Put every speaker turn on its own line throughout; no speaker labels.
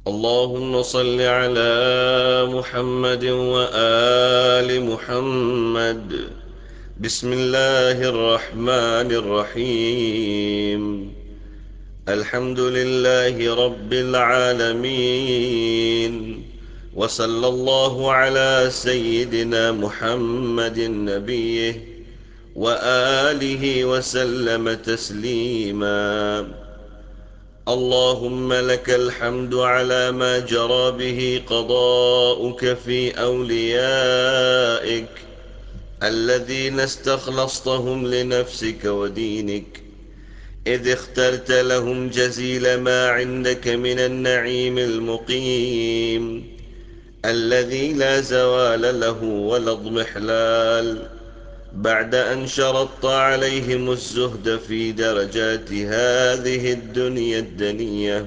اللهم صل على محمد وآل محمد. بسم الله الرحمن الرحيم. الحمد لله رب العالمين، وصلى الله على سيدنا محمد نبيه وآله وسلم تسليما. اللهم لك الحمد على ما جرى به قضاؤك في أوليائك الذين استخلصتهم لنفسك ودينك، إذ اخترت لهم جزيل ما عندك من النعيم المقيم الذي لا زوال له ولا اضمحلال، بعد أن شرطت عليهم الزهد في درجات هذه الدنيا الدنية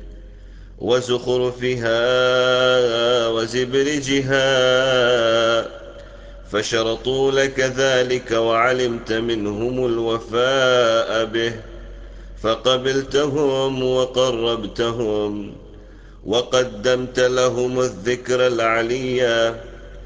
وزخرفها وزبرجها، فشرطوا لك ذلك وعلمت منهم الوفاء به، فقبلتهم وقربتهم وقدمت لهم الذكر العلي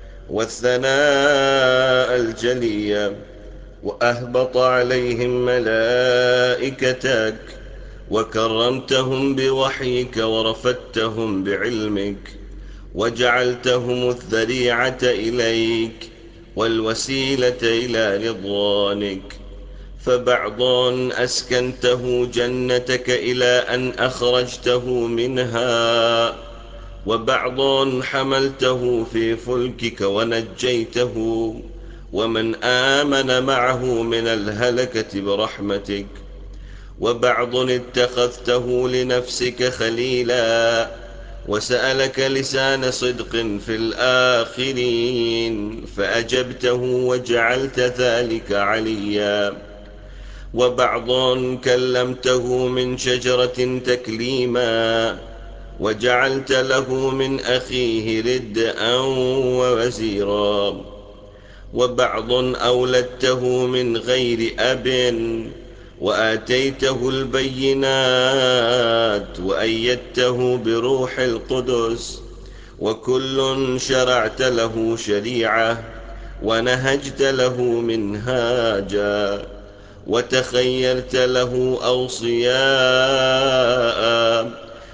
والثناء الجلي، وأهبط عليهم ملائكتك وكرمتهم بوحيك ورفدتهم بعلمك، وجعلتهم الذريعة إليك والوسيلة إلى رضوانك، فبعض أسكنته جنتك إلى أن أخرجته منها، وبعض حملته في فلكك ونجيته ومن آمن معه من الهلكة برحمتك، وبعض اتخذته لنفسك خليلا وسألك لسان صدق في الآخرين فأجبته وجعلت ذلك عليا، وبعض كلمته من شجرة تكليما وجعلت له من أخيه ردءا ووزيرا، وبعض أولدته من غير أب وآتيته البينات وأيدته بروح القدس، وكل شرعت له شريعة ونهجت له منهاجا وتخيرت له أوصياء،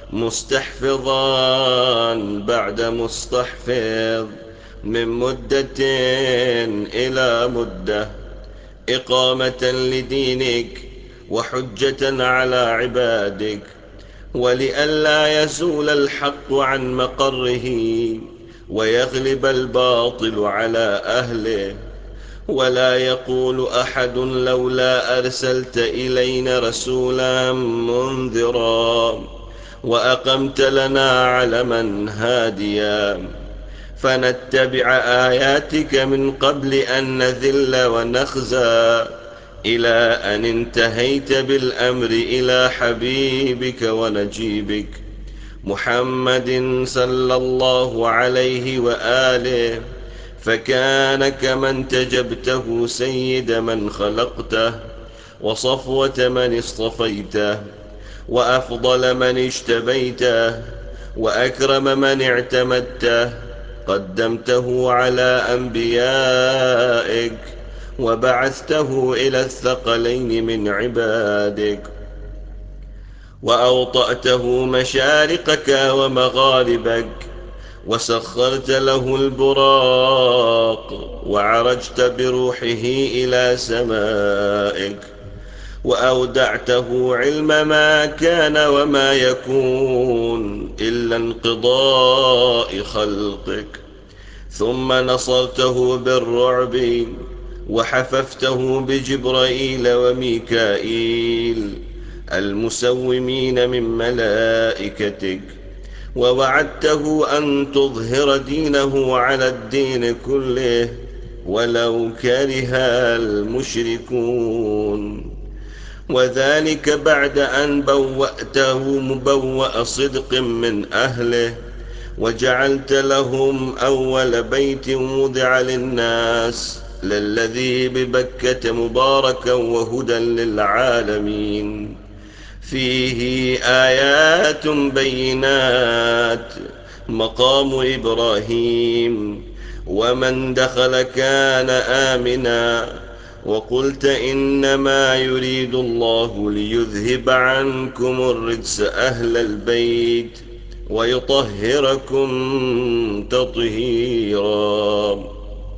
مستحفظا بعد مستحفظ من مدة إلى مدة، إقامة لدينك وحجة على عبادك، ولئلا يزول الحق عن مقره ويغلب الباطل على أهله، ولا يقول أحد لولا أرسلت إلينا رسولا منذرا وأقمت لنا علما هاديا فنتبع آياتك من قبل أن نذل ونخزى، إلى أن انتهيت بالأمر إلى حبيبك ونجيبك محمد صلى الله عليه وآله، فكان كمن تجبته سيد من خلقته وصفوة من اصطفيته وأفضل من اجتبيته وأكرم من اعتمدته، قدمته على أنبيائك وبعثته إلى الثقلين من عبادك، وأوطأته مشارقك ومغاربك وسخرت له البراق وعرجت بروحه إلى سمائك، وأودعته علم ما كان وما يكون إلا انقضاء خلقك، ثم نصرته بالرعب وحففته بجبرائيل وميكائيل المسومين من ملائكتك، ووعدته أن تظهر دينه على الدين كله ولو كره المشركون، وذلك بعد أن بوأته مبوأ صدق من أهله وجعلت لهم أول بيت وضع للناس للذي ببكة مباركا وهدى للعالمين، فيه آيات بينات مقام إبراهيم ومن دخل كان آمنا وقلت إنما يريد الله ليذهب عنكم الرجس أهل البيت ويطهركم تطهيرا.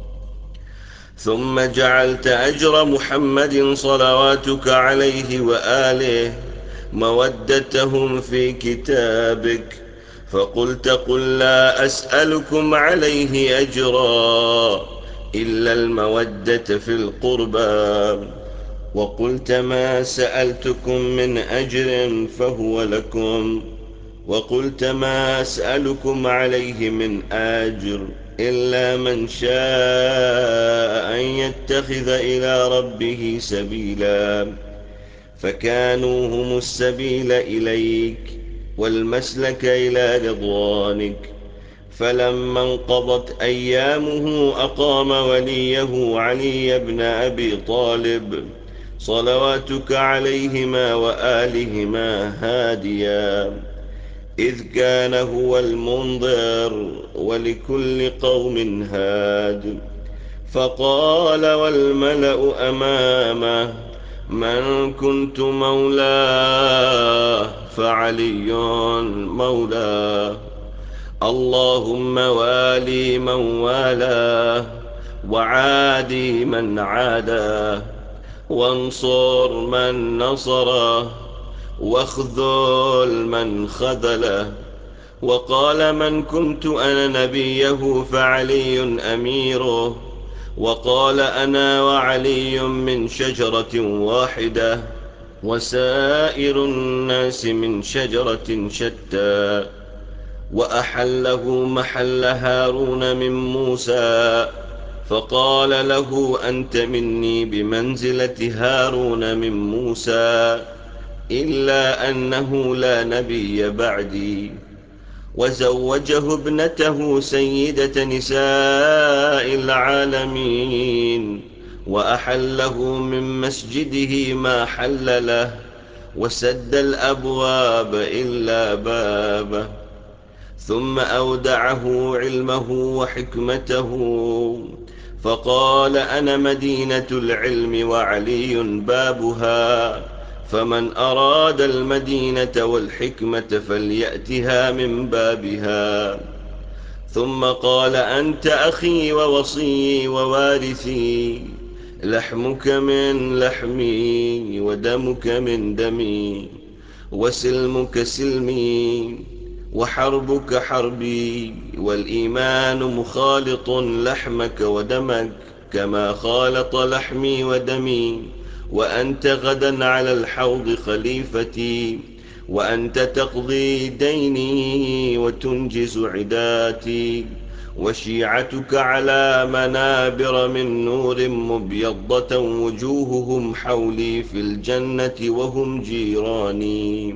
ثم جعلت أجر محمد صلواتك عليه وآله مودتهم في كتابك، فقلت قل لا أسألكم عليه أجرا إلا المودة في القربى، وقلت ما سألتكم من أجر فهو لكم، وقلت ما أسألكم عليه من أجر إلا من شاء أن يتخذ إلى ربه سبيلا، فكانوا هم السبيل إليك والمسلك إلى رضوانك. فلما انقضت أيامه أقام وليه علي بن أبي طالب صلواتك عليهما وآلهما هاديا، إذ كان هو المنذر ولكل قوم هاد. فقال والملأ أمامه من كنت مولاه فعلي مولاه، اللهم والي من والاه وعادي من عاداه وانصر من نصره واخذل من خذله. وقال من كنت أنا نبيه فعلي أميره، وقال أنا وعلي من شجرة واحدة وسائر الناس من شجرة شتى. وأحله محل هارون من موسى، فقال له أنت مني بمنزلة هارون من موسى، إلا أنه لا نبي بعدي. وزوجه ابنته سيدة نساء العالمين، وأحله من مسجده ما حل له، وسد الأبواب إلا بابه. ثم أودعه علمه وحكمته، فقال أنا مدينة العلم وعلي بابها، فمن أراد المدينة والحكمة فليأتها من بابها. ثم قال أنت أخي ووصي ووارثي، لحمك من لحمي ودمك من دمي، وسلمك سلمي وحربك حربي، والإيمان مخالط لحمك ودمك كما خالط لحمي ودمي، وأنت غدا على الحوض خليفتي، وأنت تقضي ديني وتنجز عداتي، وشيعتك على منابر من نور مبيضة وجوههم حولي في الجنة وهم جيراني.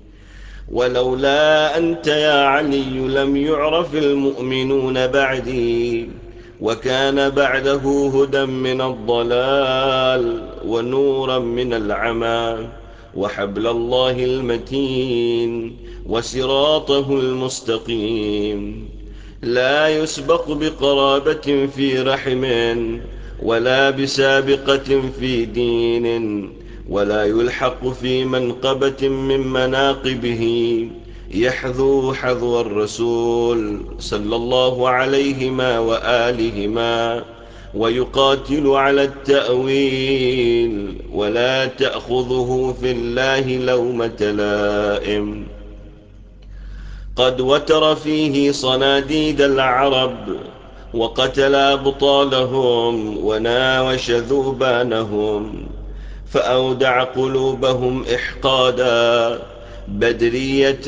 ولولا أنت يا علي لم يعرف المؤمنون بعدي، وكان بعده هدى من الضلال ونورا من العمى، وحبل الله المتين وصراطه المستقيم، لا يسبق بقرابة في رحم ولا بسابقة في دين، ولا يلحق في منقبة من مناقبه، يحذو حذو الرسول صلى الله عليهما وآلهما، ويقاتل على التأويل، ولا تأخذه في الله لومة لائم. قد وتر فيه صناديد العرب، وقتل أبطالهم وناوش ذوبانهم، فأودع قلوبهم إحقادا، بدرية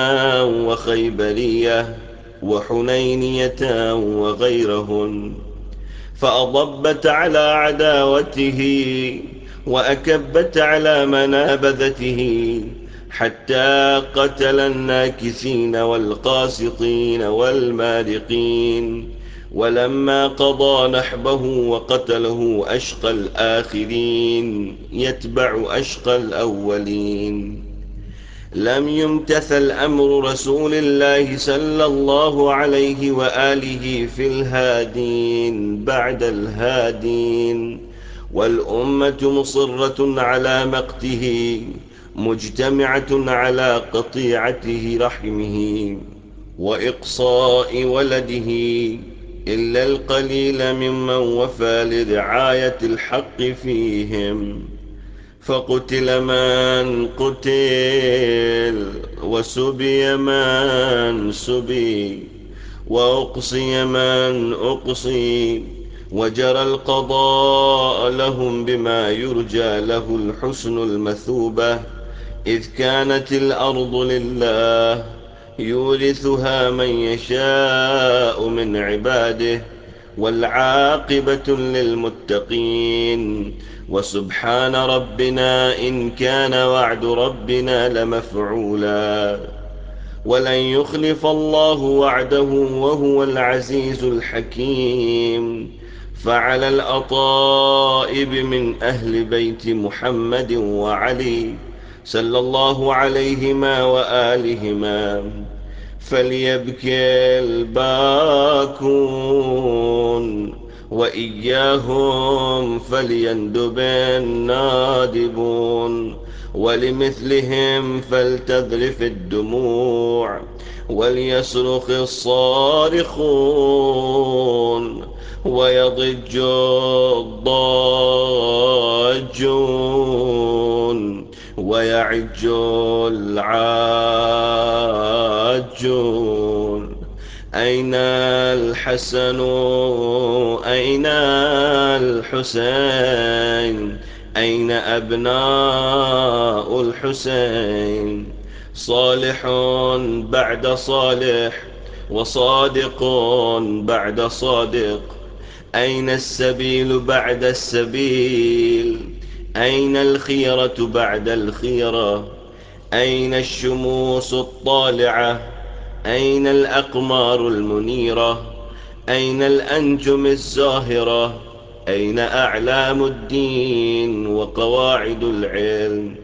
وخيبرية وحنينية وغيرهن، فأضبت على عداوته وأكبت على منابذته، حتى قتل الناكثين والقاسطين والمارقين. ولما قضى نحبه وقتله أشقى الآخرين يتبع أشقى الأولين. لم يمتثل أمر رسول الله صلى الله عليه وآله في الهادين بعد الهادين، والأمة مصرة على مقته، مجتمعة على قطيعته رحمه وإقصاء ولده، إلا القليل ممن وفى لرعاية الحق فيهم. فقتل من قتل، وسبي من سبي، وأقصي من أقصي، وجرى القضاء لهم بما يرجى له الحسن المثوبة، إذ كانت الأرض لله يورثها من يشاء من عباده، والعاقبة للمتقين. وسبحان ربنا إن كان وعد ربنا لمفعولا، ولن يخلف الله وعده وهو العزيز الحكيم. فعلى الأطائب من أهل بيت محمد وعلي صلى الله عليهما وآلهما فليبكي الباكون، وإياهم فليندب النادبون، ولمثلهم فلتذرف الدموع، وليصرخ الصارخون، ويضج الضاجون، ويعج العاجون. أين الحسن أين الحسين، أين أبناء الحسين؟ صالح بعد صالح، وصادق بعد صادق، أين السبيل بعد السبيل؟ أين الخيرة بعد الخيرة؟ أين الشموس الطالعة؟ أين الأقمار المنيرة؟ أين الأنجم الزاهرة؟ أين أعلام الدين وقواعد العلم؟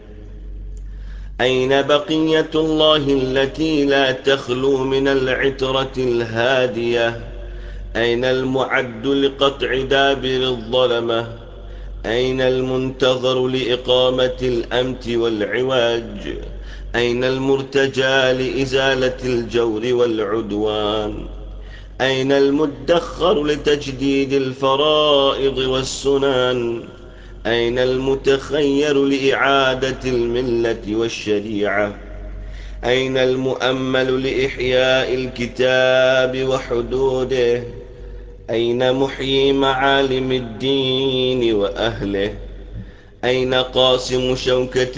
أين بقية الله التي لا تخلو من العترة الهادية؟ أين المعد لقطع دابر الظلمة؟ أين المنتظر لإقامة الأمت والعواج؟ أين المرتجى لإزالة الجور والعدوان؟ أين المدخر لتجديد الفرائض والسنن؟ أين المتخير لإعادة الملة والشريعة؟ أين المؤمل لإحياء الكتاب وحدوده؟ أين محيي معالم الدين وأهله؟ أين قاسم شوكة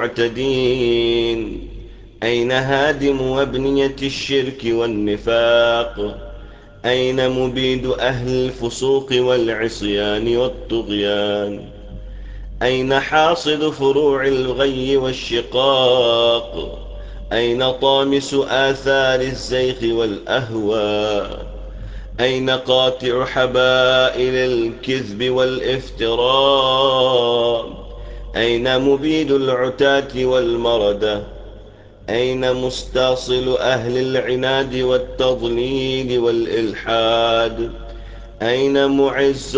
المعتدين؟ أين هادم أبنية الشرك والنفاق؟ أين مبيد أهل الفسوق والعصيان والطغيان؟ أين حاصد فروع الغي والشقاق؟ أين طامس آثار الزيغ والأهواء؟ أين قاطع حبائل الكذب والافتراء؟ أين مبيد العتاة والمردة؟ أين مستاصل أهل العناد والتضليل والإلحاد؟ أين معز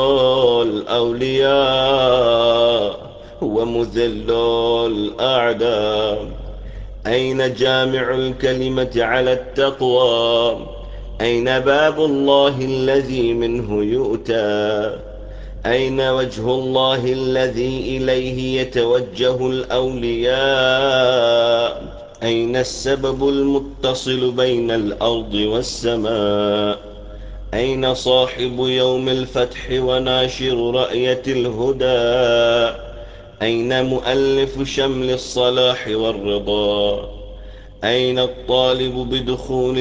الأولياء ومذل الأعداء؟ أين جامع الكلمة على التقوى؟ أين باب الله الذي منه يؤتى؟ أين وجه الله الذي إليه يتوجه الأولياء؟ أين السبب المتصل بين الأرض والسماء؟ أين صاحب يوم الفتح وناشر رأية الهدى؟ أين مؤلف شمل الصلاح والرضا؟ أين الطالب بدخول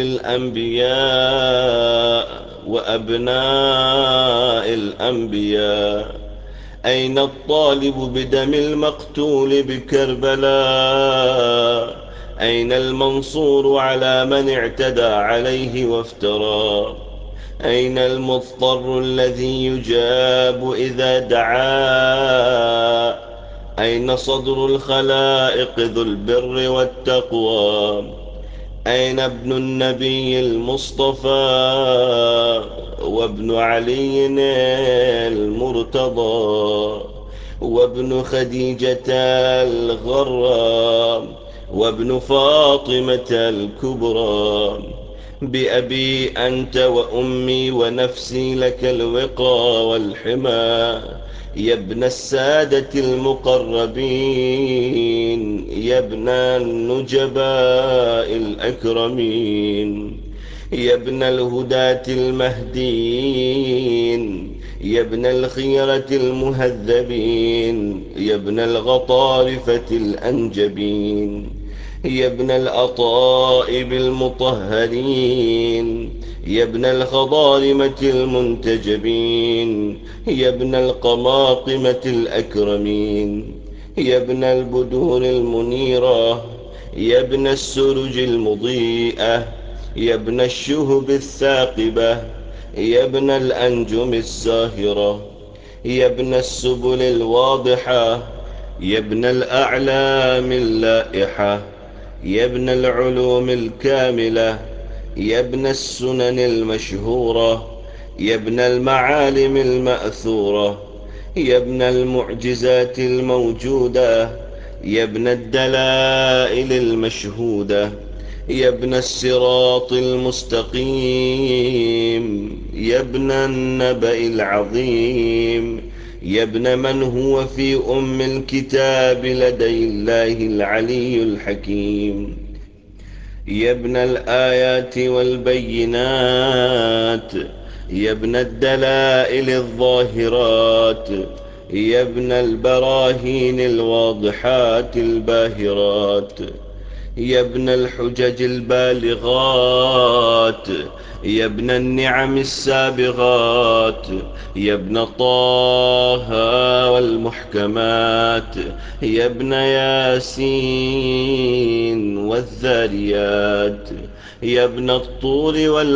الأنبياء وأبناء الأنبياء؟ أين الطالب بدم المقتول بكربلاء؟ أين المنصور على من اعتدى عليه وافترى؟ أين المضطر الذي يجاب إذا دعا؟ أين صدر الخلائق ذو البر والتقوى؟ أين ابن النبي المصطفى وابن علي المرتضى وابن خديجة الغراء وابن فاطمة الكبرى؟ بأبي أنت وأمي ونفسي لك الوقى والحمى، يا ابن السادة المقربين، يا ابن النجباء الأكرمين، يا ابن الهداة المهديين، يا ابن الخيرة المهذبين، يا ابن الغطارفة الأنجبين، يا ابن الأطائب المطهرين، يا ابن الخضارمة المنتجبين، يا ابن القماقمة الأكرمين، يا ابن البدور المنيرة، يا ابن السرج المضيئة، يا ابن الشهب الثاقبة، يا ابن الأنجم الساهرة، يا ابن السبل الواضحة، يا ابن الأعلام اللائحة، يا ابن العلوم الكاملة، يا ابن السنن المشهورة، يا ابن المعالم المأثورة، يا ابن المعجزات الموجودة، يا ابن الدلائل المشهودة، يا ابن الصراط المستقيم، يا ابن النبأ العظيم، يا ابن من هو في أم الكتاب لدي الله العلي الحكيم، يا ابن الآيات والبينات، يا ابن الدلائل الظاهرات، يا ابن البراهين الواضحات الباهرات، يا ابن الحجج البالغات، يا ابن النعم السابغات، يا ابن طه والمحكمات، يا ابن ياسين والذاريات، يا ابن الطور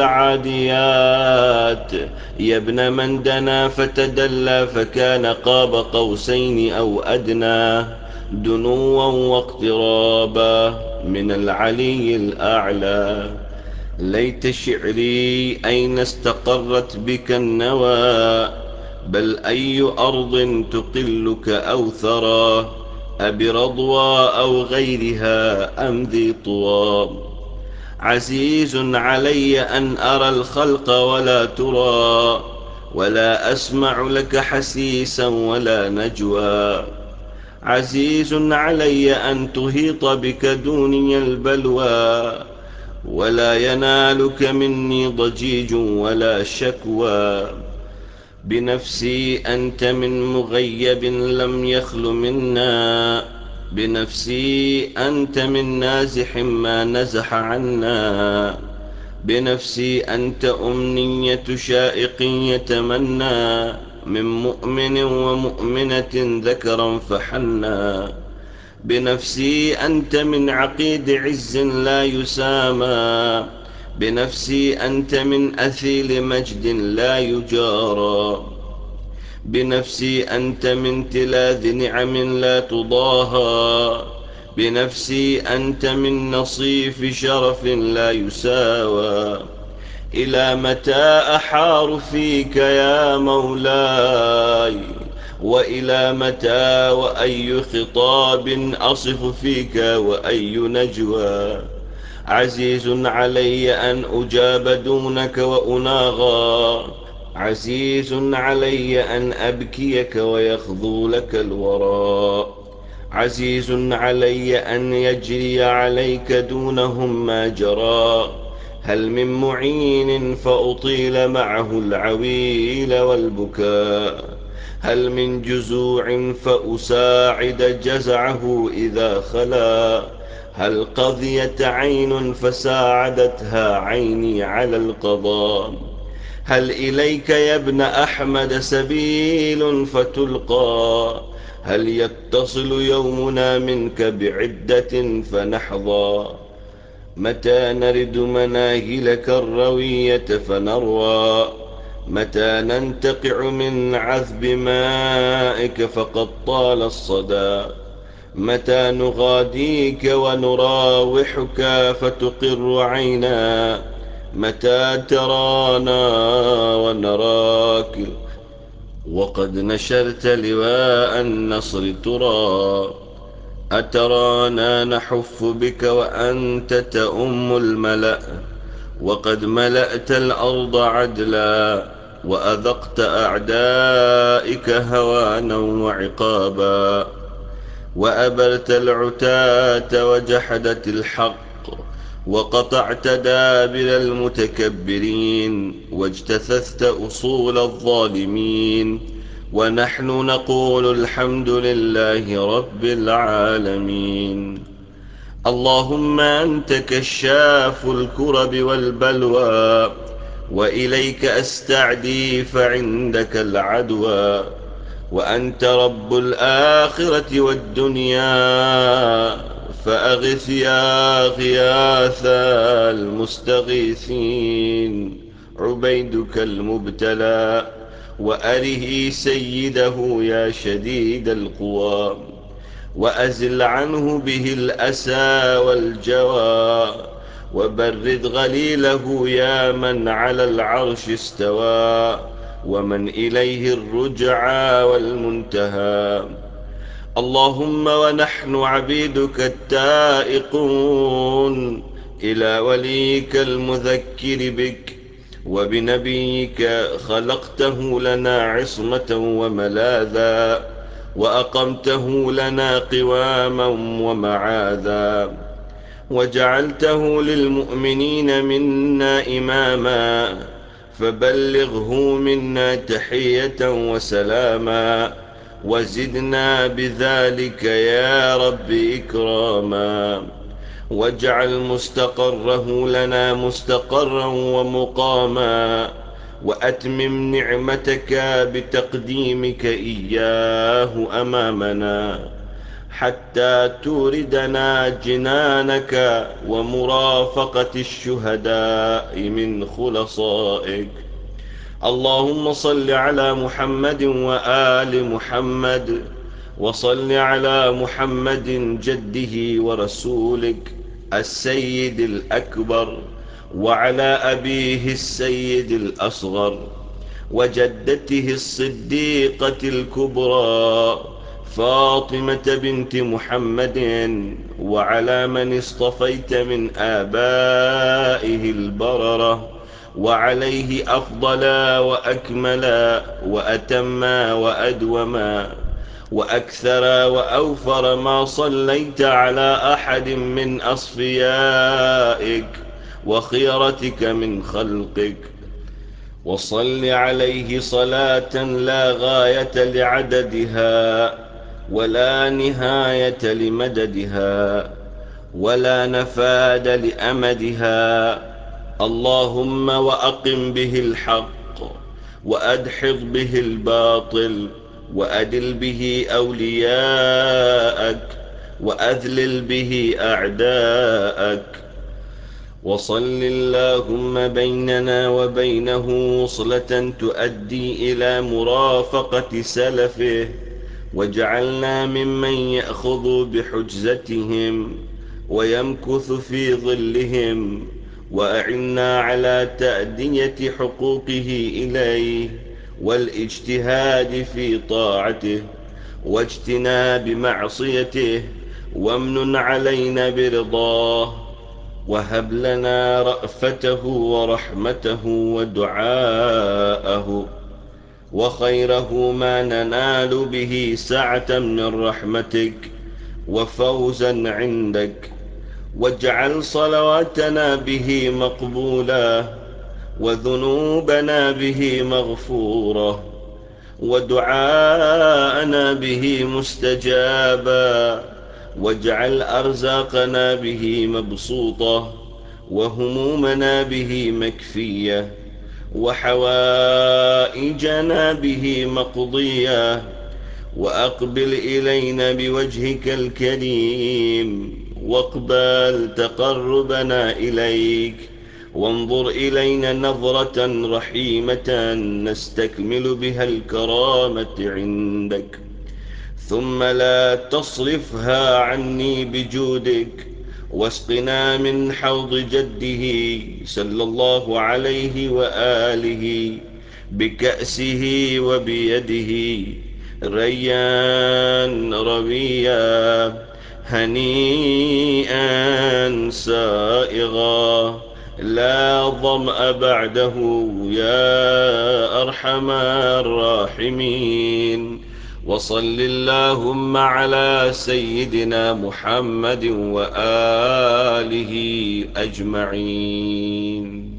والعاديات، يا ابن من دنا فتدلى فكان قاب قوسين أو أدنى، دنوا واقترابا من العلي الأعلى. ليت شعري أين استقرت بك النوى، بل أي أرض تقلك أو ثرى، أبرضوى أو غيرها أم ذي طوى؟ عزيز علي أن أرى الخلق ولا ترى، ولا أسمع لك حسيسا ولا نجوى. عزيز علي أن تهيط بك دوني البلوى، ولا ينالك مني ضجيج ولا شكوى. بنفسي أنت من مغيب لم يخل منا، بنفسي أنت من نازح ما نزح عنا، بنفسي أنت أمنية شائق يتمنى، من مؤمن ومؤمنة ذكرا فحنا. بنفسي أنت من عقيد عز لا يسامى، بنفسي أنت من أثيل مجد لا يجارى. بنفسي أنت من تلاذ نعم لا تضاهى، بنفسي أنت من نصيف شرف لا يساوى. إلى متى أحار فيك يا مولاي، وإلى متى وأي خطاب أصف فيك وأي نجوى؟ عزيز علي أن أجاب دونك وأناغى، عزيز علي أن أبكيك ويخضو لك الورى، عزيز علي أن يجري عليك دونهم ما جرى. هل من معين فأطيل معه العويل والبكاء؟ هل من جزوع فأساعد جزعه إذا خلا؟ هل قضيت عين فساعدتها عيني على القضاء؟ هل إليك يا ابن أحمد سبيل فتلقى؟ هل يتصل يومنا منك بعدة فنحظى؟ متى نرد مناهلك الروية فنروى؟ متى ننتقع من عذب مائك فقد طال الصدى. متى نغاديك ونراوحك فتقر عينا. متى ترانا ونراك وقد نشرت لواء النصر ترى. أترانا نحف بك وأنت تؤم الملأ، وقد ملأت الأرض عدلا، وأذقت أعدائك هوانا وعقابا. وأبرت العتاة وجحدت الحق، وقطعت دابر المتكبرين، واجتثثت أصول الظالمين. ونحن نقول الحمد لله رب العالمين. اللهم أنت كشاف الكرب والبلوى، وإليك أستعدي فعندك العدوى. وأنت رب الآخرة والدنيا، فأغث يا غياث المستغيثين عبيدك المبتلى. وأره سيده يا شديد القوى، وأزل عنه به الأسى والجوى. وبرد غليله يا من على العرش استوى، ومن إليه الرجعى والمنتهى. اللهم ونحن عبيدك التائقون إلى وليك المذكر بك وبنبيك، خلقته لنا عصمة وملاذا، وأقمته لنا قواما ومعاذا، وجعلته للمؤمنين منا إماما. فبلغه منا تحية وسلاما، وزدنا بذلك يا رب إكراما. واجعل مستقره لنا مستقرا ومقاما، وأتمم نعمتك بتقديمك إياه أمامنا، حتى توردنا جنانك ومرافقة الشهداء من خلصائك. اللهم صل على محمد وآل محمد، وصل على محمد جده ورسولك السيد الأكبر، وعلى أبيه السيد الأصغر، وجدته الصديقة الكبرى فاطمة بنت محمد، وعلى من اصطفيت من آبائه البررة، وعليه أفضل وأكمل وأتم وأدوم وأكثر وأوفر ما صليت على أحد من أصفيائك وخيرتك من خلقك. وصل عليه صلاة لا غاية لعددها، ولا نهاية لمددها، ولا نفاد لأمدها. اللهم وأقم به الحق، وأدحض به الباطل، وأدل به أولياءك، وأذلل به أعداءك. وصل اللهم بيننا وبينه وصلة تؤدي إلى مرافقة سلفه، واجعلنا ممن يأخذ بحجزتهم ويمكث في ظلهم. وأعنا على تأدية حقوقه إليه والاجتهاد في طاعته واجتناب معصيته، وامنن علينا برضاه. وهب لنا رأفته ورحمته ودعاءه، وخيره ما ننال به سعة من رحمتك وفوزا عندك. واجعل صلواتنا به مقبولة، وذنوبنا به مغفورة، ودعاءنا به مستجابا. واجعل أرزاقنا به مبسوطة، وهمومنا به مكفية، وحوائجنا به مقضية. وأقبل إلينا بوجهك الكريم، واقبل تقربنا إليك، وانظر إلينا نظرة رحيمة نستكمل بها الكرامة عندك، ثم لا تصرفها عني بجودك، واسقنا من حوض جده صلى الله عليه وآله بكأسه وبيده ريان ربيا هنيئا سائغا لا ظمأ بعده يا أرحم الراحمين. وصل اللهم على سيدنا محمد وآله أجمعين.